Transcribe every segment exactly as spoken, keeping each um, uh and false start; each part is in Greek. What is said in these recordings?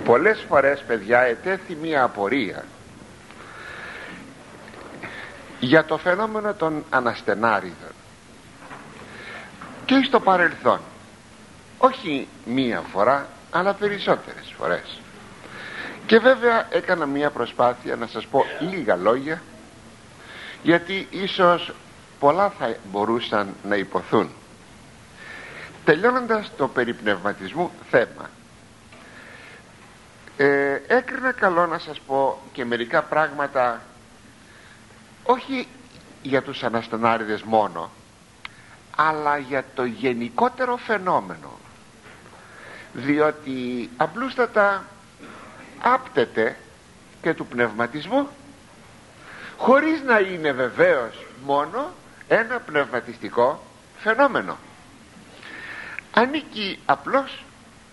Πολλές φορές, παιδιά, ετέθη μία απορία για το φαινόμενο των αναστενάριδων και στο παρελθόν, όχι μία φορά αλλά περισσότερες φορές, και βέβαια έκανα μία προσπάθεια να σας πω λίγα λόγια, γιατί ίσως πολλά θα μπορούσαν να υποθούν. Τελειώνοντας το περί πνευματισμού θέμα, ε, έκρινα καλό να σας πω και μερικά πράγματα, όχι για τους αναστενάριδες μόνο, αλλά για το γενικότερο φαινόμενο, διότι απλούστατα άπτεται και του πνευματισμού, χωρίς να είναι βεβαίως μόνο ένα πνευματιστικό φαινόμενο. Ανήκει απλώς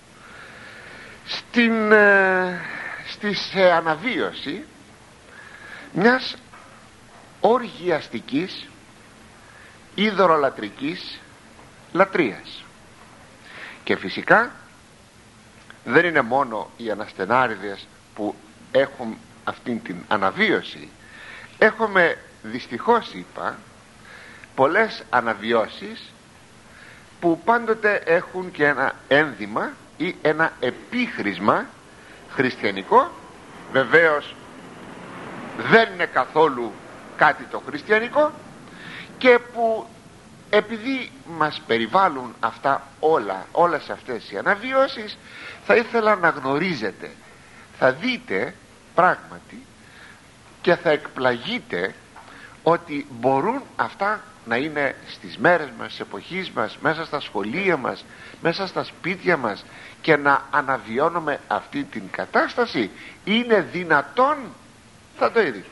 στην, ε, στις, ε, αναβίωση μιας οργιαστικής ειδωλολατρικής λατρείας. Και φυσικά δεν είναι μόνο οι αναστενάριδες που έχουν αυτήν την αναβίωση. Έχουμε, δυστυχώς είπα, πολλές αναβιώσεις που πάντοτε έχουν και ένα ένδυμα ή ένα επίχρησμα χριστιανικό. Βεβαίως δεν είναι καθόλου κάτι το χριστιανικό, και που επειδή μας περιβάλλουν αυτά όλα, όλες αυτές οι αναβιώσεις, θα ήθελα να γνωρίζετε, θα δείτε πράγματι και θα εκπλαγείτε ότι μπορούν αυτά να είναι στις μέρες μας, στις εποχής μας, μέσα στα σχολεία μας, μέσα στα σπίτια μας, και να αναβιώνουμε αυτή την κατάσταση. Είναι δυνατόν? Θα το είδετε.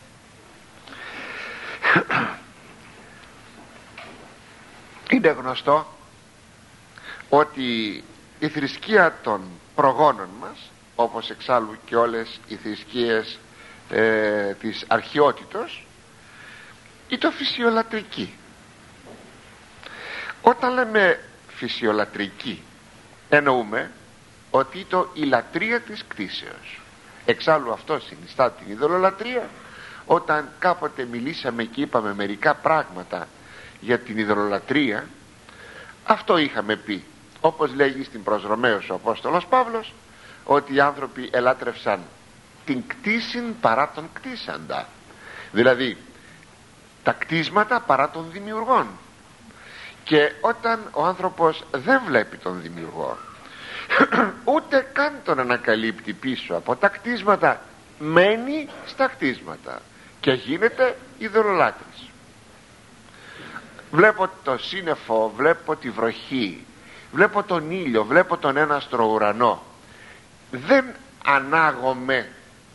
Είναι γνωστό ότι η θρησκεία των προγόνων μας, όπως εξάλλου και όλες οι θρησκείες ε, της αρχαιότητος, ήταν φυσιολατρική. Όταν λέμε φυσιολατρική, εννοούμε ότι ήταν η λατρεία της κτήσεως. Εξάλλου αυτό συνιστά την ειδωλολατρεία. Όταν κάποτε μιλήσαμε και είπαμε μερικά πράγματα για την ειδωλολατρεία, αυτό είχαμε πει, όπως λέγει στην προς Ρωμαίους ο Απόστολος Παύλος, ότι οι άνθρωποι ελάτρευσαν την κτήσιν παρά τον κτήσαντα, δηλαδή τα κτίσματα παρά των δημιουργών. Και όταν ο άνθρωπος δεν βλέπει τον δημιουργό, ούτε καν τον ανακαλύπτει πίσω από τα κτίσματα, μένει στα κτίσματα και γίνεται ειδωλολάτρης. Βλέπω το σύννεφο, βλέπω τη βροχή, βλέπω τον ήλιο, βλέπω τον έναστρο ουρανό, δεν ανάγομαι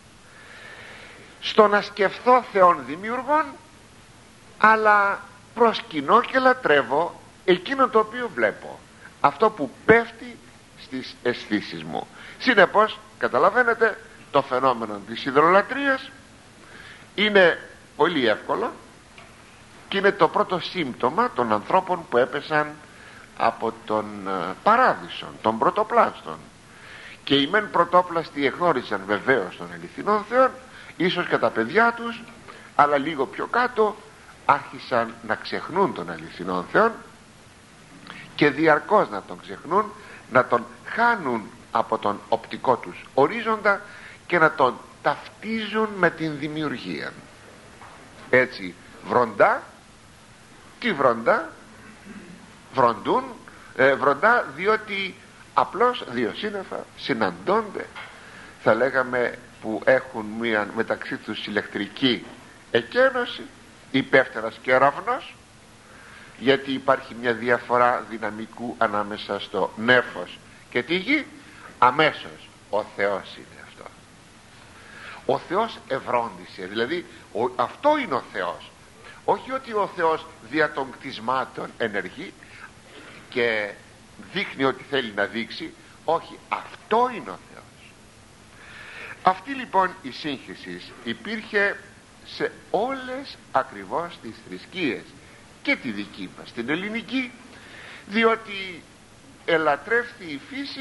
στο να σκεφτώ Θεόν δημιουργών, αλλά προσκυνώ και λατρεύω εκείνο το οποίο βλέπω, αυτό που πέφτει στις αισθήσεις μου. Συνεπώς καταλαβαίνετε, το φαινόμενο της ειδωλολατρείας είναι πολύ εύκολο και είναι το πρώτο σύμπτωμα των ανθρώπων που έπεσαν από τον παράδεισο, των πρωτοπλάστων. Και οι μεν πρωτόπλαστοι εγνώρισαν βεβαίως τον αληθινόν Θεό, ίσως και τα παιδιά τους, αλλά λίγο πιο κάτω άρχισαν να ξεχνούν τον αληθινόν Θεό και διαρκώς να τον ξεχνούν, να τον χάνουν από τον οπτικό τους ορίζοντα και να τον ταυτίζουν με την δημιουργία. Έτσι βροντά, τι βροντά, βροντούν, ε, βροντά διότι απλώς δύο σύννεφα συναντώνται, θα λέγαμε, που έχουν μία μεταξύ τους ηλεκτρική εκένωση, υπεύθυνος και ραυνός, γιατί υπάρχει μια διαφορά δυναμικού ανάμεσα στο νέφος και τη γη. Αμέσως ο Θεός είναι αυτό. Ο Θεός ευρώντισε, δηλαδή ο, αυτό είναι ο Θεός. Όχι ότι ο Θεός δια των κτισμάτων ενεργεί και δείχνει ότι θέλει να δείξει. Όχι, αυτό είναι ο Θεός. Αυτή λοιπόν η σύγχυση υπήρχε σε όλες ακριβώς τις θρησκείες, και τη δική μας την ελληνική, διότι ελατρεύθη η φύση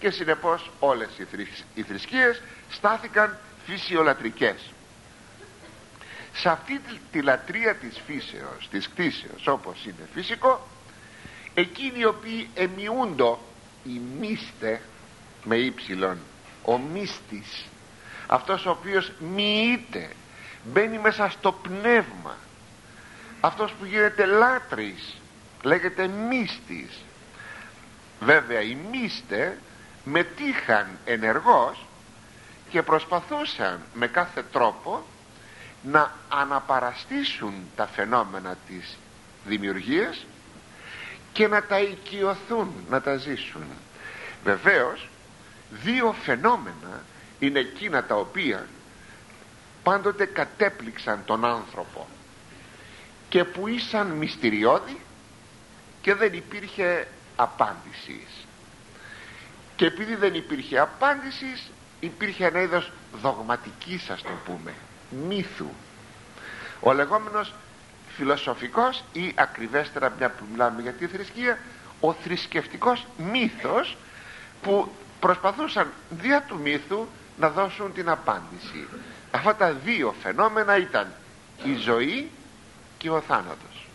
και συνεπώς όλες οι, θρησκ, οι θρησκείες στάθηκαν φυσιολατρικές. Σε αυτή τη, τη λατρεία της φύσεως, της κτήσεως, όπως είναι φυσικό, εκείνοι οι οποίοι εμειούντο, οι μύστε με ύψιλον, ο μύστης, αυτός ο οποίος μοιείται, μπαίνει μέσα στο πνεύμα, αυτός που γίνεται λάτρης, λέγεται μύστης. Βέβαια οι μύστε μετήχαν ενεργώς και προσπαθούσαν με κάθε τρόπο να αναπαραστήσουν τα φαινόμενα της δημιουργίας και να τα οικειωθούν, να τα ζήσουν. Βεβαίως δύο φαινόμενα είναι εκείνα τα οποία πάντοτε κατέπληξαν τον άνθρωπο και που ήσαν μυστηριώδη και δεν υπήρχε απάντησης. Και επειδή δεν υπήρχε απάντησης, υπήρχε ένα είδος δογματικής, ας το πούμε, μύθου, ο λεγόμενος φιλοσοφικός ή ακριβέστερα, μια που μιλάμε για τη θρησκεία, ο θρησκευτικός μύθος, που προσπαθούσαν δια του μύθου να δώσουν την απάντηση. Αυτά τα δύο φαινόμενα ήταν η ζωή και ο θάνατος,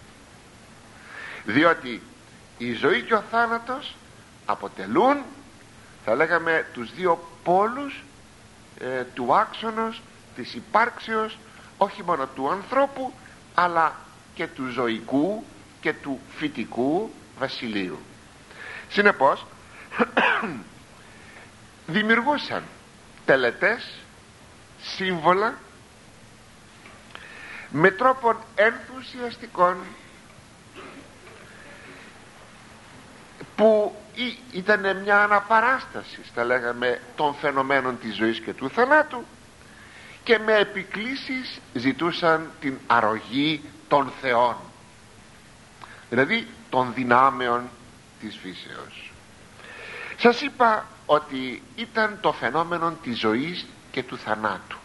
διότι η ζωή και ο θάνατος αποτελούν, θα λέγαμε, τους δύο πόλους ε, του άξονος της υπάρξεως, όχι μόνο του ανθρώπου αλλά και του ζωικού και του φυτικού βασιλείου. Συνεπώς δημιουργούσαν τελετές, σύμβολα, με τρόπον ενθουσιαστικών, που ήταν μια αναπαράσταση, θα λέγαμε, των φαινομένων της ζωής και του θανάτου, και με επικλήσεις ζητούσαν την αρρωγή των θεών, δηλαδή των δυνάμεων της φύσεως. Σας είπα ότι ήταν το φαινόμενο της ζωής και του θανάτου.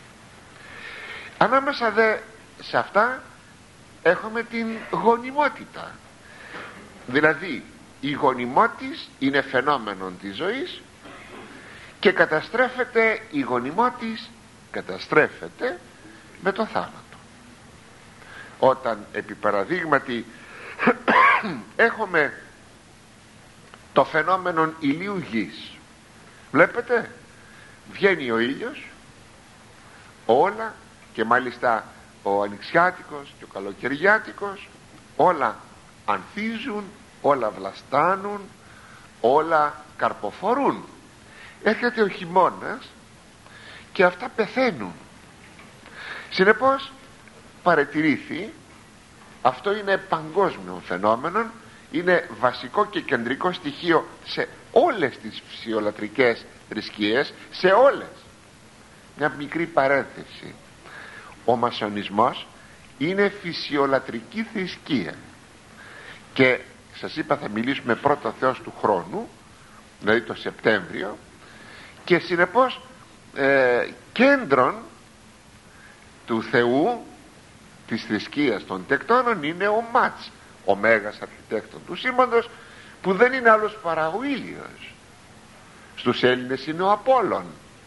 Ανάμεσα δε σε αυτά έχουμε την γονιμότητα, δηλαδή η γονιμότης είναι φαινόμενο της ζωής και καταστρέφεται, η γονιμότης καταστρέφεται με το θάνατο. Όταν επί παραδείγματι έχουμε το φαινόμενο ηλίου γης, βλέπετε, βγαίνει ο ήλιος, όλα, και μάλιστα ο ανοιξιάτικος και ο καλοκαιριάτικος, όλα ανθίζουν, όλα βλαστάνουν, όλα καρποφορούν. Έρχεται ο χειμώνας και αυτά πεθαίνουν. Συνεπώς παρατηρήθη, αυτό είναι παγκόσμιο φαινόμενο, είναι βασικό και κεντρικό στοιχείο σε όλες τις φυσιολατρικές θρησκείες, σε όλες. Μια μικρή παρένθεση: ο μασονισμός είναι φυσιολατρική θρησκεία και σας είπα θα μιλήσουμε πρώτο Θεός του χρόνου, δηλαδή το Σεπτέμβριο, και συνεπώς ε, κέντρον του Θεού της θρησκείας των τεκτώνων είναι ο Μάτς, ο μέγας αρχιτέκτον του σύμπαντος, που δεν είναι άλλος παρά ο ήλιος. Στους Έλληνες είναι ο Απόλλων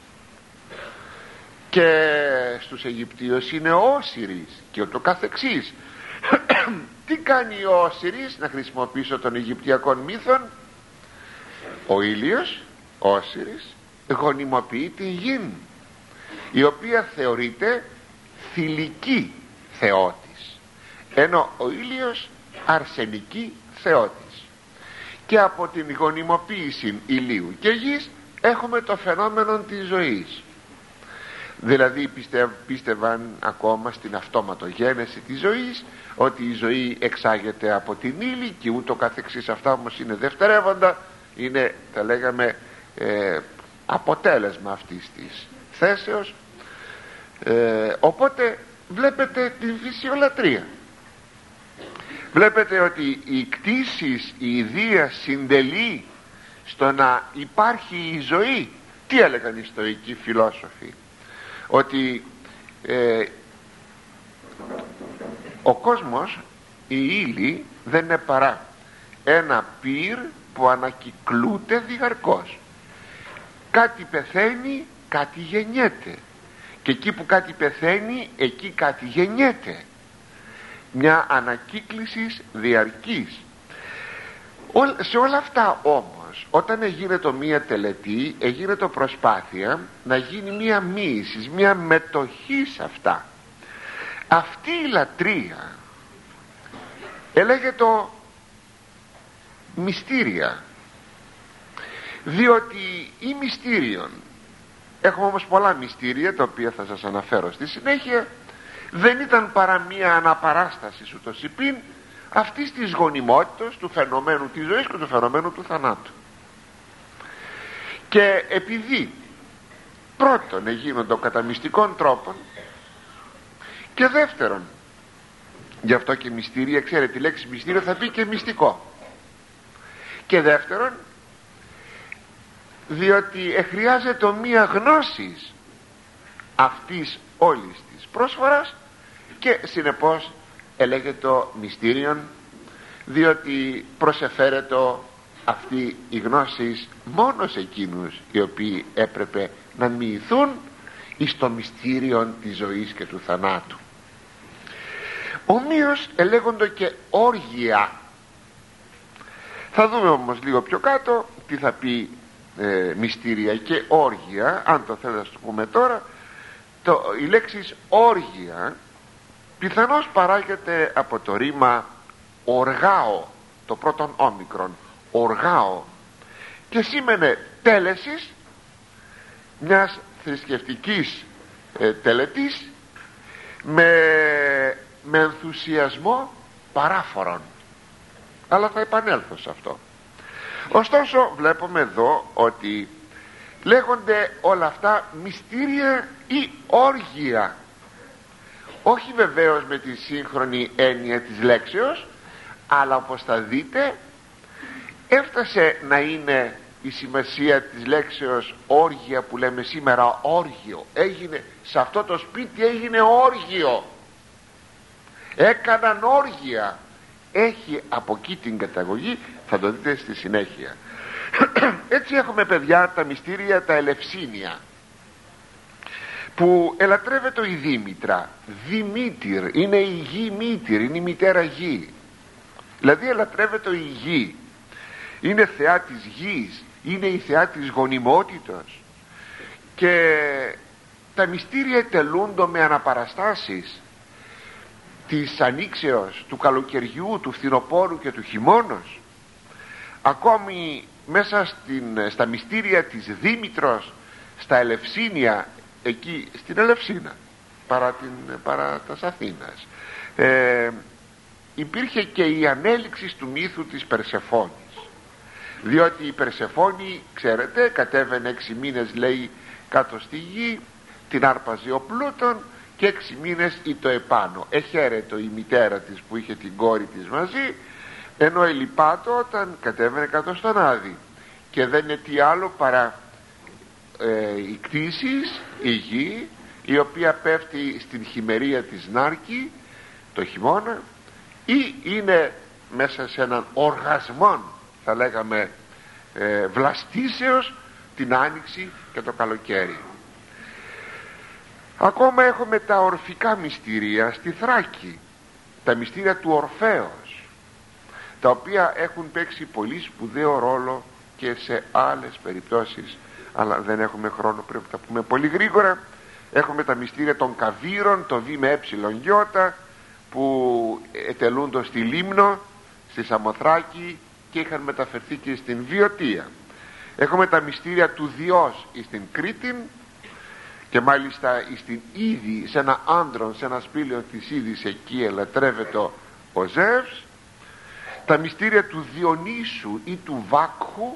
και στους Αιγυπτίους είναι ο Όσιρις και ούτω καθεξής. Τι κάνει ο Όσιρις, να χρησιμοποιήσω των Αιγυπτιακών μύθων? Ο ήλιος, ο Όσιρις, γονιμοποιεί την γην, η οποία θεωρείται θηλυκή θεότης, ενώ ο ήλιος αρσενική θεότης. Και από την γονιμοποίηση ηλίου και γης έχουμε το φαινόμενο της ζωής. Δηλαδή πίστευ, πίστευαν ακόμα στην αυτόματογένεση της ζωής, ότι η ζωή εξάγεται από την ύλη και ούτω καθεξής. Αυτά όμως είναι δευτερεύοντα, είναι, θα λέγαμε, ε, αποτέλεσμα αυτής της θέσεως. ε, οπότε βλέπετε την φυσιολατρία, βλέπετε ότι η κτήσεις, η ιδία συντελεί στο να υπάρχει η ζωή. Τι έλεγαν οι στοικοί φιλόσοφοι? Ότι ε, ο κόσμος, η ύλη, δεν είναι παρά ένα πυρ που ανακυκλούται διαρκώς. Κάτι πεθαίνει, κάτι γεννιέται, και εκεί που κάτι πεθαίνει, εκεί κάτι γεννιέται. Μια ανακύκληση διαρκής. Σε όλα αυτά όμως, όταν γίνεται μία τελετή, γίνεται προσπάθεια να γίνει μία μοίηση, μία μετοχή σε αυτά. Αυτή η λατρεία έλεγεται μυστήρια, διότι ή μυστήριον, έχουμε όμως πολλά μυστήρια τα οποία θα σας αναφέρω στη συνέχεια, δεν ήταν παρά μία αναπαράσταση ούτως υπήν αυτής της γονιμότητας, του φαινομένου της ζωής και του φαινομένου του θανάτου. Και επειδή πρώτον εγίνονται κατά μυστικών τρόπων, και δεύτερον, γι' αυτό και μυστήρια, ξέρετε, η λέξη μυστήριο θα πει και μυστικό, και δεύτερον διότι εχρειάζεται μία γνώση αυτής όλης της πρόσφορας, και συνεπώς ελέγεται μυστήριον, διότι προσεφέρεται αυτή η γνώση μόνο σε εκείνους οι οποίοι έπρεπε να μοιηθούν εις το μυστήριο της ζωής και του θανάτου. Ομοίως ελέγονται και όργια. Θα δούμε όμως λίγο πιο κάτω τι θα πει ε, μυστήρια και όργια. Αν το θέλετε να το πούμε τώρα, το, η λέξη όργια πιθανώς παράγεται από το ρήμα οργάω, το πρώτον όμικρον, οργάω, και σήμαινε τέλεσης μιας θρησκευτικής ε, τελετής με, με ενθουσιασμό παράφορον. Αλλά θα επανέλθω σε αυτό. Ωστόσο βλέπουμε εδώ ότι λέγονται όλα αυτά μυστήρια ή όργια, όχι βεβαίως με τη σύγχρονη έννοια της λέξεως, αλλά όπως θα δείτε έφτασε να είναι η σημασία της λέξεως όργια που λέμε σήμερα όργιο. Έγινε σε αυτό το σπίτι, έγινε όργιο, έκαναν όργια. Έχει από εκεί την καταγωγή, θα το δείτε στη συνέχεια. Έτσι έχουμε, παιδιά, τα μυστήρια τα ελευσίνια, που ελατρεύεται η Δήμητρα. Δημήτηρ είναι η γη μήτηρ, είναι η μητέρα γη, δηλαδή ελατρεύεται η γη, είναι θεά της γης, είναι η θεά της γονιμότητας. Και τα μυστήρια τελούνται με αναπαραστάσεις της ανοίξεως, του καλοκαιριού, του φθινοπόρου και του χειμώνος. Ακόμη μέσα στην, στα μυστήρια της Δήμητρος, στα Ελευσίνια, εκεί στην Ελευσίνα παρά, την, παρά τας Αθήνας, ε, υπήρχε και η ανέλυξη του μύθου της Περσεφόνης, διότι η Περσεφόνη, ξέρετε, κατέβαινε έξι μήνες, λέει, κάτω στη γη, την άρπαζε ο Πλούτον και έξι μήνες ήτο επάνω. Εχαίρετο η μητέρα της που είχε την κόρη της μαζί, ενώ ελυπάτο όταν κατέβαινε κάτω στον Άδη, και δεν είναι τι άλλο παρά ε, η κτήσης, η γη, η οποία πέφτει στην χειμερία της Νάρκη το χειμώνα, ή είναι μέσα σε έναν οργασμό, θα λέγαμε, ε, βλαστήσεως την άνοιξη και το καλοκαίρι. Ακόμα έχουμε τα ορφικά μυστήρια στη Θράκη, τα μυστήρια του Ορφέως, τα οποία έχουν παίξει πολύ σπουδαίο ρόλο και σε άλλες περιπτώσεις, αλλά δεν έχουμε χρόνο, πρέπει να τα πούμε πολύ γρήγορα. Έχουμε τα μυστήρια των Καβύρων, το Β με ε γιώτα, που ετελούνται στη Λίμνο, στη Σαμοθράκη, και είχαν μεταφερθεί και στην Βιωτία. Έχουμε τα μυστήρια του Διός στην Κρήτη, και μάλιστα στην Ήδη, σε ένα άντρον, σε ένα σπήλαιο της Ήδης, εκεί ελατρεύεται ο Ζεύς. Τα μυστήρια του Διονύσου ή του Βάκχου,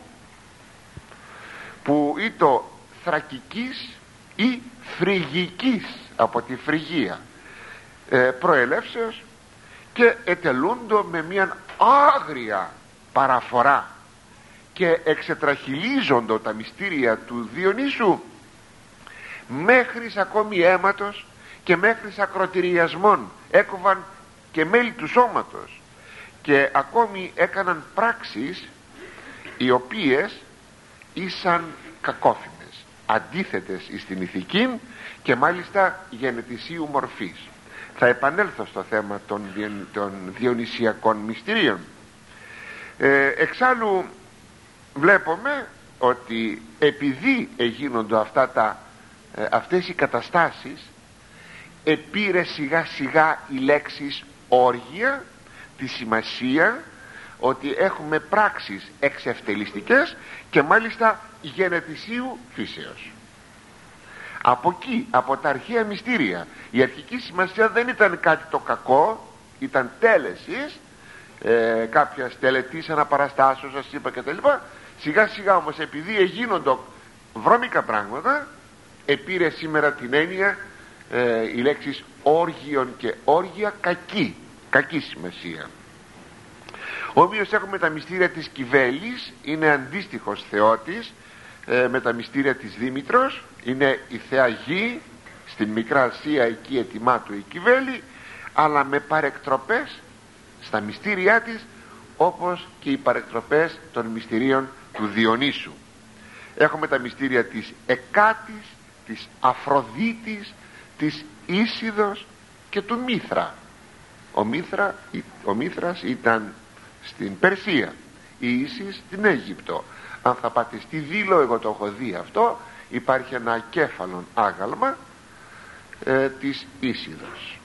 που ή το θρακικής ή φρυγικής, από τη Φρυγία ε, προελεύσεως, και ετελούντο με μια άγρια παραφορά, και εξετραχυλίζονται τα μυστήρια του Διονύσου μέχρι ακόμη αίματος και μέχρι ακροτηριασμών, έκοβαν και μέλη του σώματος, και ακόμη έκαναν πράξεις οι οποίες ήσαν κακόφημες, αντίθετες στην ηθική και μάλιστα γενετησίου μορφής. Θα επανέλθω στο θέμα των, των διονυσιακών μυστηρίων. ε, εξάλλου βλέπουμε ότι επειδή εγίνονται αυτά τα, ε, αυτές οι καταστάσεις, επήρε σιγά σιγά η λέξη όργια τη σημασία ότι έχουμε πράξεις εξευτελιστικές και μάλιστα γενετησίου φύσεως. Από εκεί, από τα αρχαία μυστήρια, η αρχική σημασία δεν ήταν κάτι το κακό, ήταν τέλεσης, ε, κάποιας τελετής αναπαραστάσεως, σας είπα κτλ. Σιγά σιγά όμως, επειδή εγίνονται βρώμικα πράγματα, επήρε σήμερα την έννοια ε, η λέξη όργιον και όργια κακή, κακή σημασία. Ομοίως έχουμε τα μυστήρια της Κιβέλης, είναι αντίστοιχος θεότης ε, με τα μυστήρια της Δήμητρος, είναι η Θεά Γη, στην Μικρά Ασία, εκεί ετοιμά του η Κιβέλη, αλλά με παρεκτροπές στα μυστήριά της, όπως και οι παρεκτροπές των μυστηρίων του Διονύσου. Έχουμε τα μυστήρια της Εκάτης, της Αφροδίτης, της Ίσιδος και του Μήθρα. Ο, Μήθρα, ο Μήθρας ήταν στην Περσία, η Ίσης στην Αίγυπτο. Αν θα πάτε στη Δήλο, εγώ το έχω δει αυτό, υπάρχει ένα ακέφαλον άγαλμα ε, της Ίσιδος.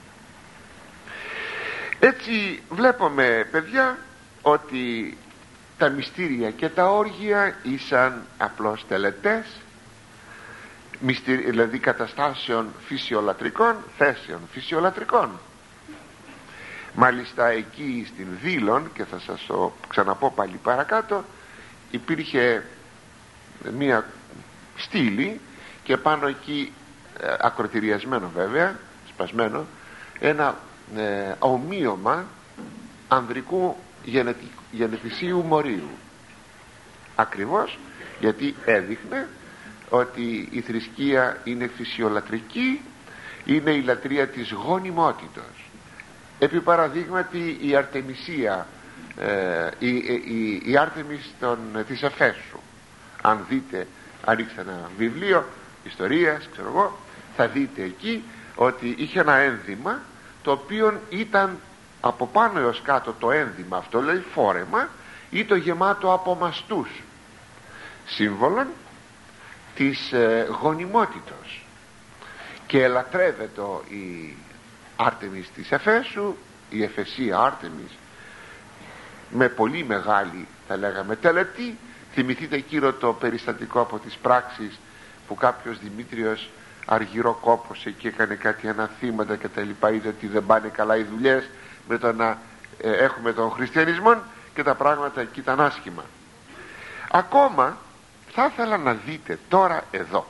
Έτσι βλέπουμε, παιδιά, ότι τα μυστήρια και τα όργια ήσαν απλώς τελετές, δηλαδή καταστάσεων φυσιολατρικών, θέσεων φυσιολατρικών. Μάλιστα εκεί στην Δήλων, και θα σας το ξαναπώ πάλι παρακάτω, υπήρχε μία στήλη και πάνω εκεί, ε, ακροτηριασμένο βέβαια, σπασμένο, ένα ε, ομοίωμα ανδρικού γενετι, γενετησίου μορίου, ακριβώς γιατί έδειχνε ότι η θρησκεία είναι φυσιολατρική, είναι η λατρεία της γονιμότητος. Επί παραδείγματι η Αρτεμισία, ε, η, η, η Άρτεμις των, της Εφέσου, αν δείτε, ανοίξτε ένα βιβλίο ιστορίας, ξέρω εγώ, θα δείτε εκεί ότι είχε ένα ένδυμα το οποίο ήταν από πάνω έως κάτω, το ένδυμα αυτό, δηλαδή φόρεμα, ή το γεμάτο από μαστούς, σύμβολον της ε, γονιμότητος, και ελατρεύεται η Άρτεμις της Εφέσου, η Εφεσία Άρτεμις, με πολύ μεγάλη, θα λέγαμε, τελετή. Θυμηθείτε εκείνο το περιστατικό από τις πράξεις που κάποιος Δημήτριος αργυροκόπωσε και έκανε κάτι αναθήματα και τα λοιπά, είδε ότι δεν πάνε καλά οι δουλειές με το να ε, έχουμε τον χριστιανισμό και τα πράγματα εκεί ήταν άσχημα. Ακόμα θα ήθελα να δείτε τώρα εδώ,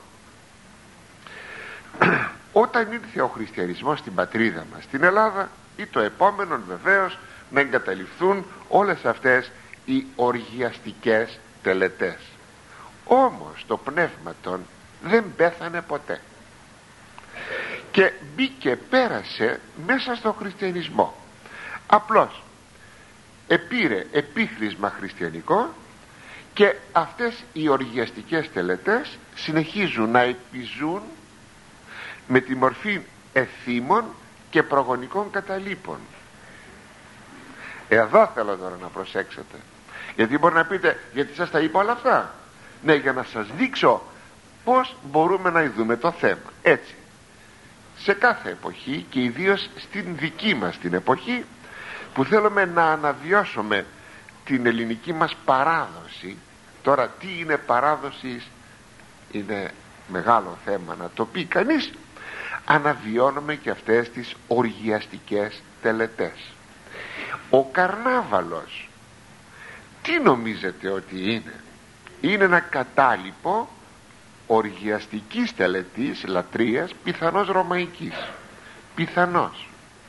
όταν ήρθε ο χριστιανισμός στην πατρίδα μας, στην Ελλάδα, ή το επόμενο βεβαίως να εγκαταλειφθούν όλες αυτές οι οργιαστικές τελετές. Όμως το πνεύμα των δεν πέθανε ποτέ και μπήκε, πέρασε μέσα στο χριστιανισμό. Απλώς επήρε επίχρησμα χριστιανικό και αυτές οι οργιαστικές τελετές συνεχίζουν να επιζούν με τη μορφή εθήμων και προγονικών καταλήπων. Εδώ θέλω τώρα να προσέξετε, γιατί μπορεί να πείτε, γιατί σας τα είπα όλα αυτά? Ναι, για να σας δείξω πως μπορούμε να ειδούμε το θέμα. Έτσι, σε κάθε εποχή και ιδίως στην δική μας την εποχή, που θέλουμε να αναβιώσουμε την ελληνική μας παράδοση. Τώρα τι είναι παράδοση, είναι μεγάλο θέμα να το πει κανείς. Αναβιώνουμε και αυτές τις οργιαστικές τελετές. Ο καρνάβαλος, τι νομίζετε ότι είναι? Είναι ένα κατάλοιπο οργιαστικής τελετής, λατρείας, πιθανώς ρωμαϊκής, πιθανώς.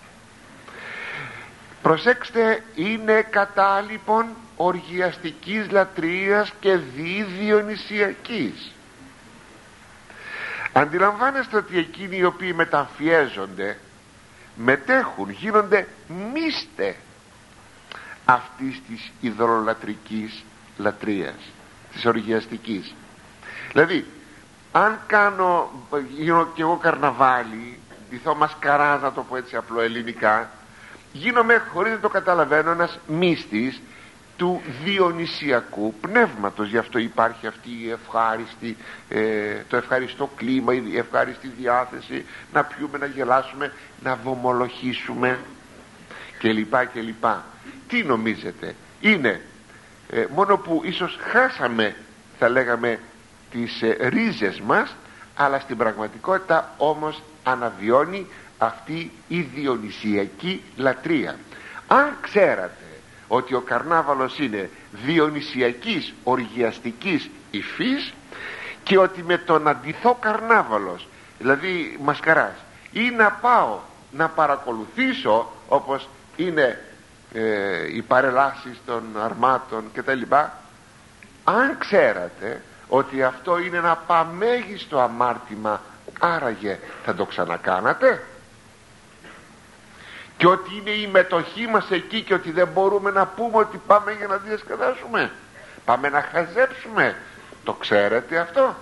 Προσέξτε, είναι κατάλοιπον οργιαστικής λατρείας και δι διονυσιακής. Αντιλαμβάνεστε ότι εκείνοι οι οποίοι μεταμφιέζονται, μετέχουν, γίνονται μίστε αυτής της ειδωλολατρικής λατρείας, της οργιαστικής. Δηλαδή αν κάνω, γίνω κι εγώ καρναβάλι, ντυθώ μασκαράζ, να το πω έτσι απλό ελληνικά, γίνομαι χωρίς να το καταλαβαίνω ένας μύστης του διονυσιακού πνεύματος. Γι' αυτό υπάρχει αυτή η ευχάριστη, ε, το ευχαριστώ κλίμα, η ευχάριστη διάθεση να πιούμε, να γελάσουμε, να βομολοχήσουμε κλπ. κλπ. Τι νομίζετε, είναι ε, μόνο που ίσως χάσαμε, θα λέγαμε, τις ε, ρίζες μας, αλλά στην πραγματικότητα όμως αναβιώνει αυτή η διονυσιακή λατρεία. Αν ξέρατε ότι ο καρνάβαλος είναι διονυσιακής οργιαστικής υφής, και ότι με τον αντιθώ καρνάβαλος, δηλαδή μασκαράς, ή να πάω να παρακολουθήσω όπως είναι ε, οι παρελάσεις των αρμάτων κτλ, αν ξέρατε ότι αυτό είναι ένα παμέγιστο αμάρτημα, άραγε θα το ξανακάνατε? Και ότι είναι η μετοχή μας εκεί, και ότι δεν μπορούμε να πούμε ότι πάμε για να διασκεδάσουμε, πάμε να χαζέψουμε, το ξέρετε αυτό?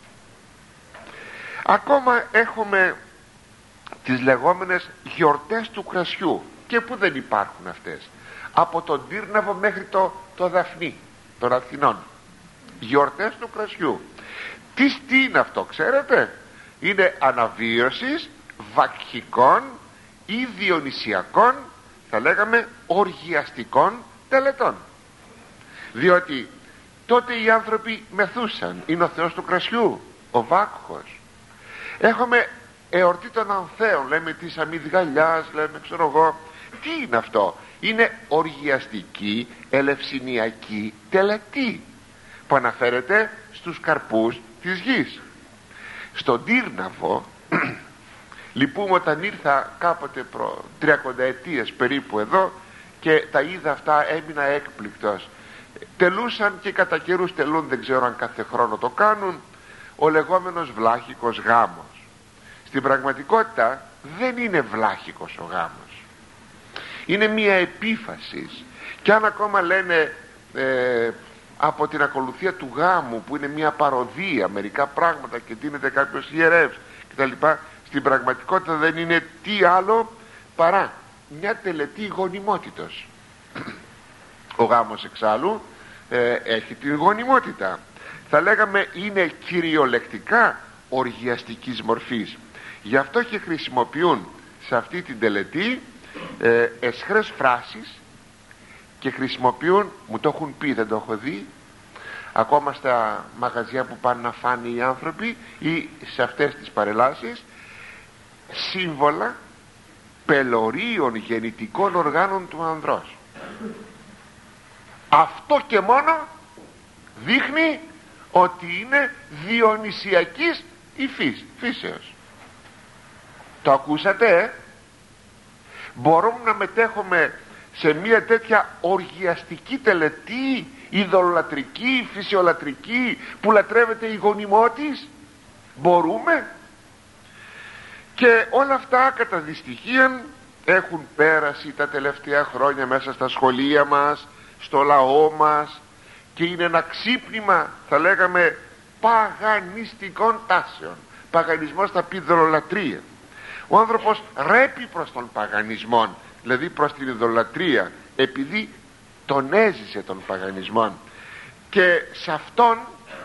Ακόμα έχουμε τις λεγόμενες γιορτές του κρασιού, και που δεν υπάρχουν αυτές, από τον Τύρναβο μέχρι το, το Δαφνί των Αθηνών, γιορτές του κρασιού. Τι, τι είναι αυτό, ξέρετε? Είναι αναβίωσης βακχικών ή διονυσιακών, θα λέγαμε οργιαστικών τελετών, διότι τότε οι άνθρωποι μεθούσαν. Είναι ο θεός του κρασιού, ο Βάκχος. Έχουμε εορτή των Ανθέων, λέμε της αμυδγαλιάς, λέμε ξέρω εγώ. Τι είναι αυτό? Είναι οργιαστική ελευσινιακή τελετή που αναφέρεται στους καρπούς της γης. Στον Τύρναβο λυπούμε, όταν ήρθα κάποτε προ τριακονταετίες περίπου εδώ και τα είδα αυτά, έμεινα έκπληκτος. Τελούσαν και κατά καιρούς τελούν, δεν ξέρω αν κάθε χρόνο το κάνουν, ο λεγόμενος βλάχικος γάμος. Στην πραγματικότητα δεν είναι βλάχικος ο γάμος, είναι μια επίφαση. Και αν ακόμα λένε ε, από την ακολουθία του γάμου, που είναι μια παροδία, μερικά πράγματα και δίνεται κάποιος ιερεύς κτλ., στην πραγματικότητα δεν είναι τι άλλο παρά μια τελετή γονιμότητος. Ο γάμος εξάλλου ε, έχει την γονιμότητα, θα λέγαμε είναι κυριολεκτικά οργιαστικής μορφής. Γι' αυτό και χρησιμοποιούν σε αυτή την τελετή ε, εσχρές φράσεις, και χρησιμοποιούν, μου το έχουν πει, δεν το έχω δει, ακόμα στα μαγαζιά που πάνε να φάνε οι άνθρωποι ή σε αυτές τις παρελάσεις, σύμβολα πελωρίων γεννητικών οργάνων του ανδρός. Αυτό και μόνο δείχνει ότι είναι διονυσιακής υφής, φύσεως. Το ακούσατε, ε? Μπορούμε να μετέχουμε σε μια τέτοια οργιαστική τελετή, ειδωλολατρική, φυσιολατρική, που λατρεύεται η γονιμότης? Μπορούμε? Και όλα αυτά κατά δυστυχίαν έχουν πέρασει τα τελευταία χρόνια μέσα στα σχολεία μας, στο λαό μας, και είναι ένα ξύπνημα, θα λέγαμε, παγανιστικών τάσεων. Παγανισμός θα πει ειδωλολατρία. Ο άνθρωπος ρέπει προς τον παγανισμό, δηλαδή προς την ειδωλολατρία, επειδή τον έζησε τον παγανισμό, και σε αυτόν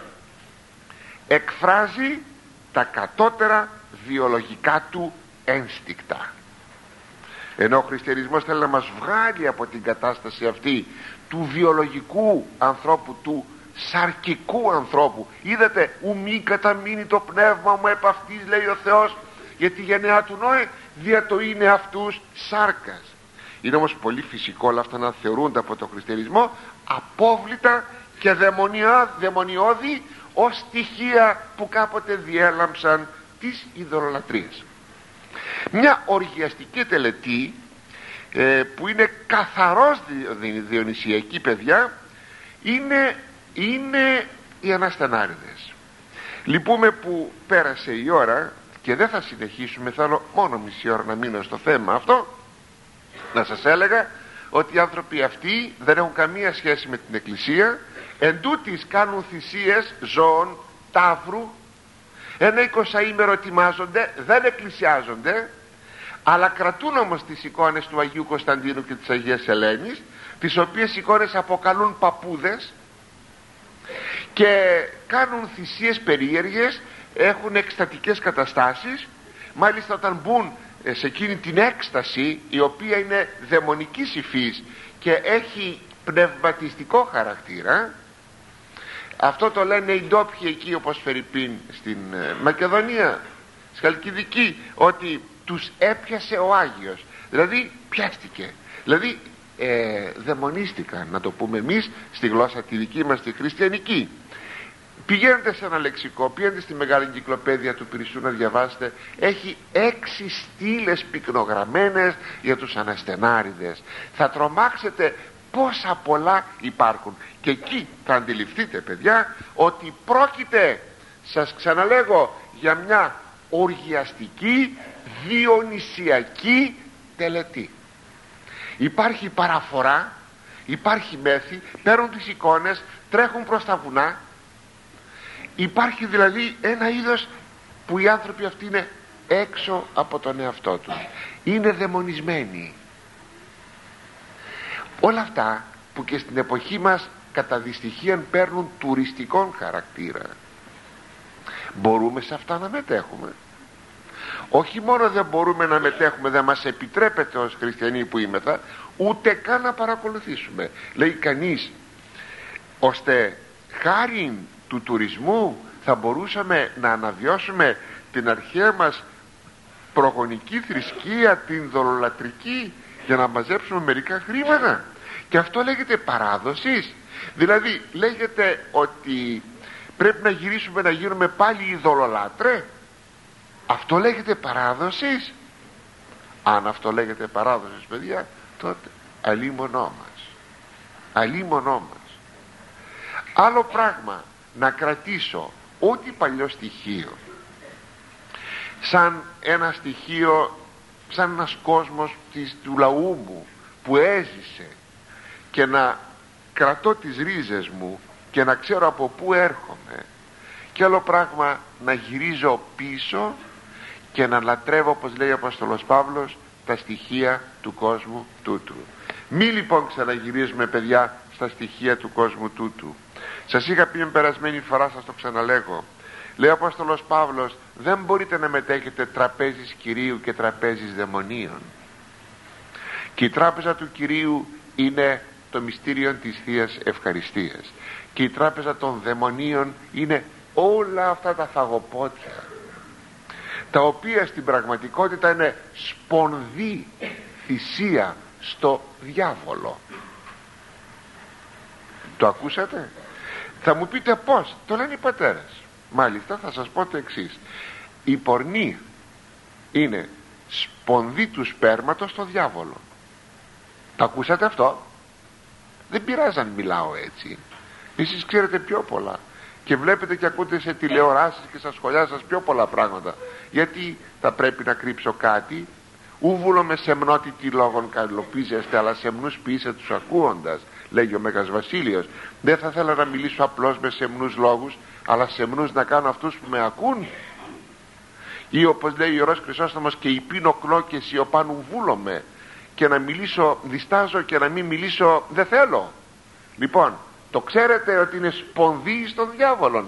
εκφράζει τα κατώτερα βιολογικά του ένστικτα. Ενώ ο χριστιανισμός θέλει να μας βγάλει από την κατάσταση αυτή του βιολογικού ανθρώπου, του σαρκικού ανθρώπου. Είδατε, ου μη καταμείνει το πνεύμα μου επ' αυτής, λέει ο Θεός, γιατί η γενεά του Νόε δια το είναι αυτούς σάρκας. Είναι όμως πολύ φυσικό όλα αυτά να θεωρούνται από τον χριστιανισμό απόβλητα και δαιμονιώδη ως στοιχεία που κάποτε διέλαμψαν της ειδωλολατρίας. Μια οργιαστική τελετή ε, που είναι καθαρός διονυσιακή, παιδιά, είναι, είναι οι αναστανάριδες. Λυπούμε που πέρασε η ώρα και δεν θα συνεχίσουμε, θέλω μόνο μισή ώρα να μείνω στο θέμα αυτό. Να σας έλεγα ότι οι άνθρωποι αυτοί δεν έχουν καμία σχέση με την Εκκλησία εν τούτοις κάνουν θυσίες ζώων, ταύρου, ένα εικοσαήμερο ετοιμάζονται, δεν εκκλησιάζονται, αλλά κρατούν όμως τις εικόνες του Αγίου Κωνσταντίνου και της Αγίας Ελένης, τις οποίες εικόνες αποκαλούν παππούδες, και κάνουν θυσίες περίεργες, έχουν εκστατικές καταστάσεις. Μάλιστα όταν μπουν σε εκείνη την έκσταση, η οποία είναι δαιμονικής υφής και έχει πνευματιστικό χαρακτήρα, αυτό το λένε οι ντόπιοι εκεί, όπως φερειπίν στην Μακεδονία, στη Χαλκιδική, ότι τους έπιασε ο Άγιος, δηλαδή πιάστηκε, δηλαδή ε, δαιμονίστηκαν, να το πούμε εμείς στη γλώσσα τη δική μας, τη χριστιανική. Πηγαίνετε σε ένα λεξικό, πηγαίνετε στη Μεγάλη Εγκυκλοπαίδεια του Πυρισσού να διαβάσετε, έχει έξι στήλες πυκνογραμμένες για τους αναστενάριδες. Θα τρομάξετε πόσα πολλά υπάρχουν, και εκεί θα αντιληφθείτε, παιδιά, ότι πρόκειται, σας ξαναλέγω, για μια οργιαστική διονυσιακή τελετή. Υπάρχει παραφορά, υπάρχει μέθη, παίρνουν τις εικόνες, τρέχουν προς τα βουνά. Υπάρχει δηλαδή ένα είδος που οι άνθρωποι αυτοί είναι έξω από τον εαυτό τους, είναι δαιμονισμένοι. Όλα αυτά που και στην εποχή μας κατά δυστυχίαν παίρνουν τουριστικών χαρακτήρα, μπορούμε σε αυτά να μετέχουμε? Όχι μόνο δεν μπορούμε να μετέχουμε, δεν μας επιτρέπεται ως χριστιανοί που είμεθα ούτε καν να παρακολουθήσουμε. Λέει κανείς, ώστε χάριν του τουρισμού θα μπορούσαμε να αναβιώσουμε την αρχαία μας προγονική θρησκεία, την δολολατρική, για να μαζέψουμε μερικά χρήματα. Και αυτό λέγεται παράδοσης. Δηλαδή λέγεται ότι πρέπει να γυρίσουμε να γίνουμε πάλι ειδωλολάτρε. Αυτό λέγεται παράδοσης? Αν αυτό λέγεται παράδοσης, παιδιά, τότε αλίμονό μας, αλίμονό μας. Άλλο πράγμα να κρατήσω ό,τι παλιό στοιχείο σαν ένα στοιχείο, σαν ένας κόσμος της, του λαού μου που έζησε, και να κρατώ τις ρίζες μου και να ξέρω από πού έρχομαι, και άλλο πράγμα να γυρίζω πίσω και να λατρεύω, όπως λέει ο Απόστολος Παύλος, τα στοιχεία του κόσμου τούτου. Μη λοιπόν ξαναγυρίζουμε, παιδιά, στα στοιχεία του κόσμου τούτου. Σας είχα πει την περασμένη φορά, σας το ξαναλέγω. Λέει ο Απόστολος Παύλος, δεν μπορείτε να μετέχετε τραπέζης Κυρίου και τραπέζης δαιμονίων. Και η τράπεζα του Κυρίου είναι το μυστήριο της Θείας Ευχαριστίας, και η τράπεζα των δαιμονίων είναι όλα αυτά τα φαγοπότια, τα οποία στην πραγματικότητα είναι σπονδί θυσία στο διάβολο. Το ακούσατε? Θα μου πείτε πως? Το λένε οι πατέρες. Μάλιστα θα σας πω το εξής. Η πορνεία είναι σπονδί του σπέρματος στο διάβολο. Το ακούσατε αυτό? Δεν πειράζει αν μιλάω έτσι, εσείς ξέρετε πιο πολλά και βλέπετε και ακούτε σε τηλεοράσεις και στα σχολιά σας πιο πολλά πράγματα. Γιατί θα πρέπει να κρύψω κάτι? Ούβουλο με σεμνότητη λόγων καλοπίζεστε, αλλά σεμνούς ποιήσε τους ακούοντας, λέγει ο Μέγας Βασίλειος. Δεν θα ήθελα να μιλήσω απλώς με σεμνούς λόγους, αλλά σεμνούς να κάνω αυτούς που με ακούν. Ή όπως λέει ο Ιερός Χρυσόστομος, και υπήνω κλώκες ιωπάνουν βούλομαι, και να μιλήσω διστάζω και να μην μιλήσω δεν θέλω. Λοιπόν, το ξέρετε ότι είναι σπονδί στον διάβολον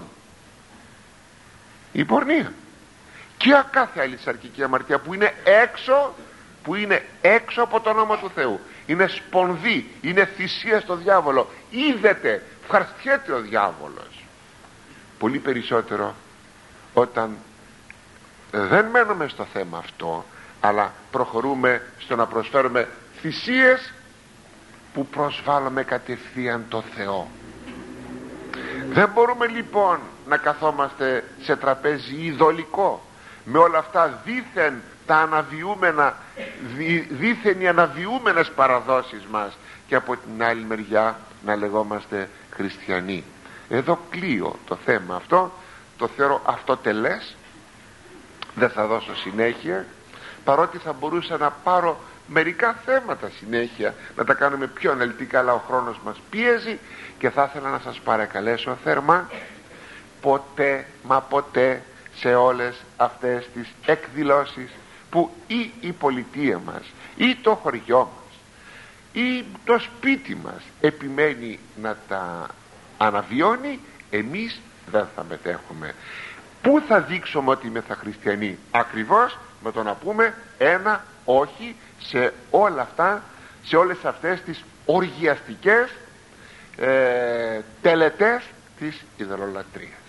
η πορνεία, και κάθε άλλη σαρκική αμαρτία που είναι έξω, που είναι έξω από τον νόμο του Θεού. Είναι σπονδί, είναι θυσία στο διάβολο. Είδετε, ευχαριστιέται ο διάβολος πολύ περισσότερο όταν δεν μένουμε στο θέμα αυτό, αλλά προχωρούμε στο να προσφέρουμε θυσίες που προσβάλλουμε κατευθείαν το Θεό. Δεν μπορούμε λοιπόν να καθόμαστε σε τραπέζι ειδωλικό με όλα αυτά δήθεν τα αναβιούμενα, δί, δήθεν οι αναβιούμενες παραδόσεις μας, και από την άλλη μεριά να λεγόμαστε χριστιανοί. Εδώ κλείω το θέμα αυτό, το θεωρώ αυτοτελές, δεν θα δώσω συνέχεια, παρότι θα μπορούσα να πάρω μερικά θέματα συνέχεια να τα κάνουμε πιο αναλυτικά, αλλά ο χρόνος μας πιέζει και θα ήθελα να σας παρακαλέσω θερμά, ποτέ μα ποτέ σε όλες αυτές τις εκδηλώσεις που ή η πολιτεία μας ή το χωριό μας ή το σπίτι μας επιμένει να τα αναβιώνει, εμείς δεν θα μετέχουμε. Πού θα δείξουμε ότι είμαστε χριστιανοί? Ακριβώς με το να πούμε ένα όχι σε όλα αυτά, σε όλες αυτές τις οργιαστικές ε, τελετές της ειδωλολατρίας.